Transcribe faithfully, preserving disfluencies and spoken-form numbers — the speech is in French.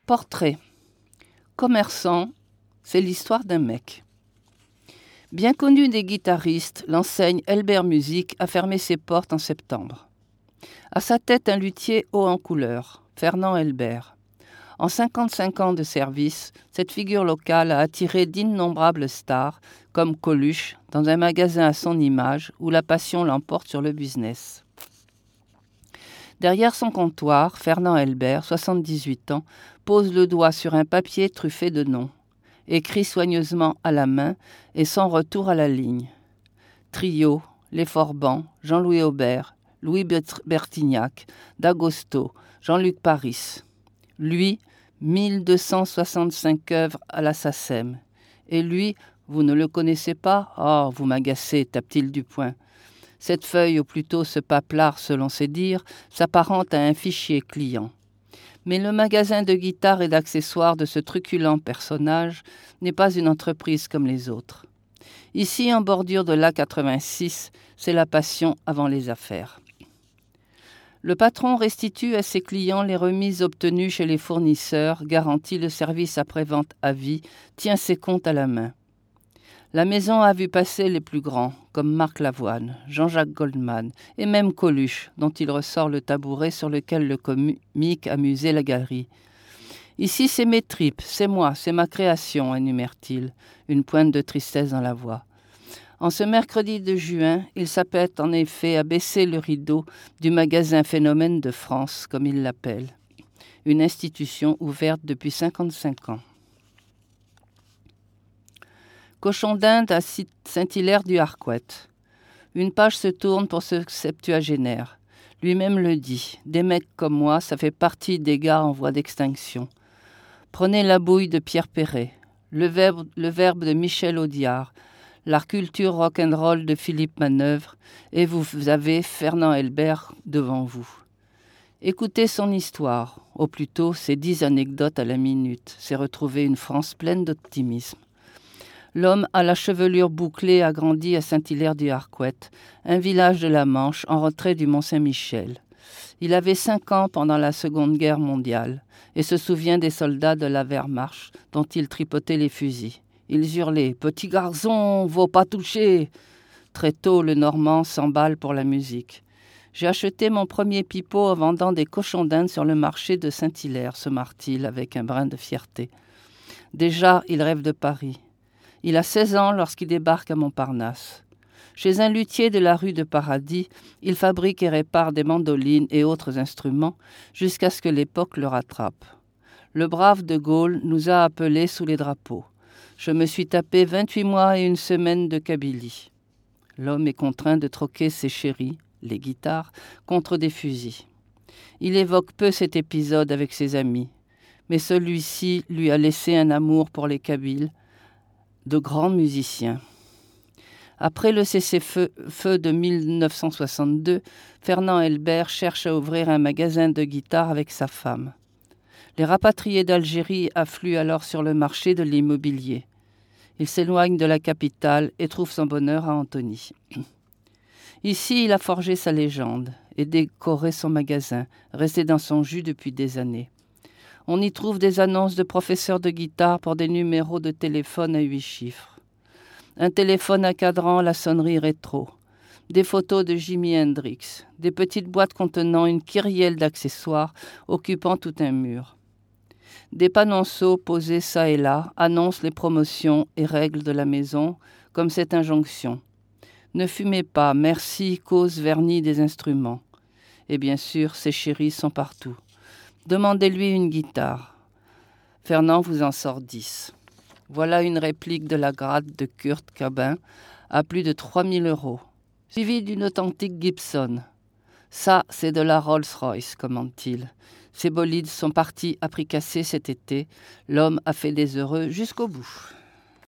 Portrait. Commerçant, c'est l'histoire d'un mec. Bien connu des guitaristes, l'enseigne Elbert Music a fermé ses portes en septembre. À sa tête, un luthier haut en couleur, Fernand Elbert. En cinquante-cinq ans de service, cette figure locale a attiré d'innombrables stars, comme Coluche, dans un magasin à son image, où la passion l'emporte sur le business. Derrière son comptoir, Fernand Elbert, soixante-dix-huit ans, pose le doigt sur un papier truffé de noms, écrit soigneusement à la main et sans retour à la ligne. Trio, Les Forbans, Jean-Louis Aubert, Louis Bertignac, D'Agosto, Jean-Luc Paris. Lui, mille deux cent soixante-cinq œuvres à la S A C E M. Et lui, vous ne le connaissez pas ? Oh, vous m'agacez, tape-t-il du poing. Cette feuille, ou plutôt ce paplard selon ses dires, s'apparente à un fichier client. Mais le magasin de guitares et d'accessoires de ce truculent personnage n'est pas une entreprise comme les autres. Ici, en bordure de l'A quatre-vingt-six, c'est la passion avant les affaires. Le patron restitue à ses clients les remises obtenues chez les fournisseurs, garantit le service après-vente à vie, tient ses comptes à la main. La maison a vu passer les plus grands, comme Marc Lavoine, Jean-Jacques Goldman et même Coluche, dont il ressort le tabouret sur lequel le comique amusait la galerie. Ici, c'est mes tripes, c'est moi, c'est ma création, énumère-t-il, une pointe de tristesse dans la voix. En ce mercredi de juin, il s'apprête en effet à baisser le rideau du magasin Phénomène de France, comme il l'appelle, une institution ouverte depuis cinquante-cinq ans. Cochon d'Inde à Saint-Hilaire-du-Harcouët. Une page se tourne pour ce septuagénaire. Lui-même le dit, des mecs comme moi, ça fait partie des gars en voie d'extinction. Prenez la bouille de Pierre Perret, le verbe, le verbe de Michel Audiard, la culture rock'n'roll de Philippe Manœuvre, et vous avez Fernand Elbert devant vous. Écoutez son histoire, ou plutôt ses dix anecdotes à la minute, c'est retrouver une France pleine d'optimisme. L'homme à la chevelure bouclée a grandi à Saint-Hilaire-du-Harcouët, un village de la Manche en retrait du Mont-Saint-Michel. Il avait cinq ans pendant la Seconde Guerre mondiale et se souvient des soldats de la Wehrmacht dont il tripotait les fusils. Ils hurlaient « Petit garçon, faut pas toucher !» Très tôt, le Normand s'emballe pour la musique. J'ai acheté mon premier pipeau en vendant des cochons d'Inde sur le marché de Saint-Hilaire, se marre-t-il avec un brin de fierté. Déjà, il rêve de Paris. Il a seize ans lorsqu'il débarque à Montparnasse. Chez un luthier de la rue de Paradis, il fabrique et répare des mandolines et autres instruments jusqu'à ce que l'époque le rattrape. Le brave de Gaulle nous a appelés sous les drapeaux. Je me suis tapé vingt-huit mois et une semaine de Kabylie. L'homme est contraint de troquer ses chéris, les guitares, contre des fusils. Il évoque peu cet épisode avec ses amis, mais celui-ci lui a laissé un amour pour les Kabyles, de grands musiciens. Après le cessez-feu de mille neuf cent soixante-deux, Fernand Elbert cherche à ouvrir un magasin de guitares avec sa femme. Les rapatriés d'Algérie affluent alors sur le marché de l'immobilier. Il s'éloigne de la capitale et trouve son bonheur à Antony. Ici, il a forgé sa légende et décoré son magasin, resté dans son jus depuis des années. On y trouve des annonces de professeurs de guitare pour des numéros de téléphone à huit chiffres. Un téléphone à cadran à la sonnerie rétro. Des photos de Jimi Hendrix. Des petites boîtes contenant une kyrielle d'accessoires occupant tout un mur. Des panonceaux posés çà et là annoncent les promotions et règles de la maison, comme cette injonction. Ne fumez pas, merci, cause vernis des instruments. Et bien sûr, ses chéris sont partout. Demandez-lui une guitare. Fernand vous en sort dix. Voilà une réplique de la grade de Kurt Cobain à plus de trois mille euros, suivie d'une authentique Gibson. Ça, c'est de la Rolls-Royce, commente-t-il. Ces bolides sont partis appricasser cet été. L'homme a fait des heureux jusqu'au bout.